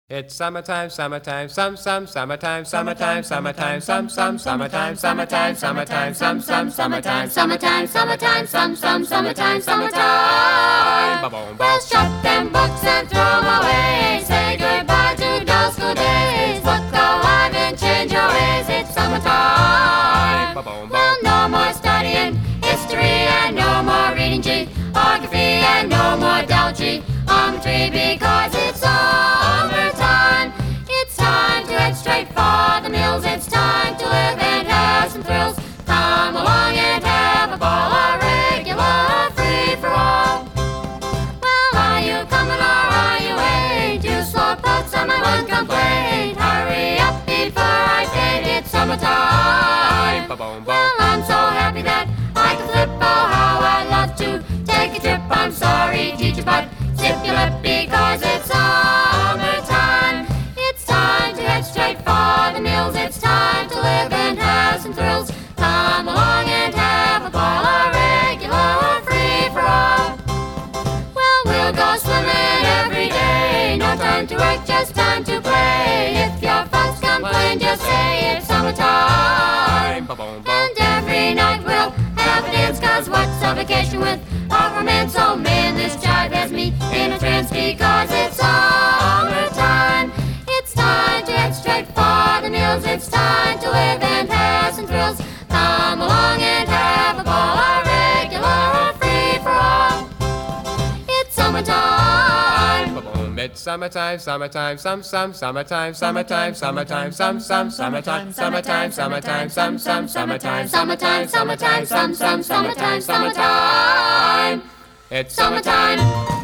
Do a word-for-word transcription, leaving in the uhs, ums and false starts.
It's summertime, summertime, some, some, summertime, summertime, summertime, some, some, summertime, summertime, summertime, some, some, summertime, Summertime, summertime, some, some, summertime, summertime. Ba-boom, ba. Well, shut them books and throw 'em away. Say goodbye to dull school days. Look alive and change your ways. It's summertime. Ba-boom, ba. Well, no more studying history and no more reading geography and no more geometry because it's summertime. It's time to head straight for the mills. It's time to live and have some thrills. Come along and have a ball, a regular free-for-all. Well, are you coming or are you wait? You slow boats on my one complaint. Hurry up before I fade. It's summertime. Ba-boom, ba. Well, I'm so happy that I can flip. Oh, how I'd love to take a trip. I'm sorry, teacher, but zip your lip because it's summertime. It's time to head straight for the mills. It's time to live and have some thrills. Come along and have a ball, a regular free-for-all. Well, we'll go swimming every day. No time to work, just time to play. If your folks complain, just say it's summertime. Ba-boom, ba. And every night we'll have a dance, 'cause what's a vacation with a romance? Oh man, this jive has me in a trance because it's summertime. It's time to head straight for the mills. It's time to live and have some thrills. Come along and have a ball, a regular free-for-all. It's summertime. Ba-boom. It's summertime, summertime, some, some, summertime, summertime, summertime, some, some, summertime, summertime, summertime, some, some, summertime, Summertime, summertime, some, some, summertime, summertime. It's Summertime.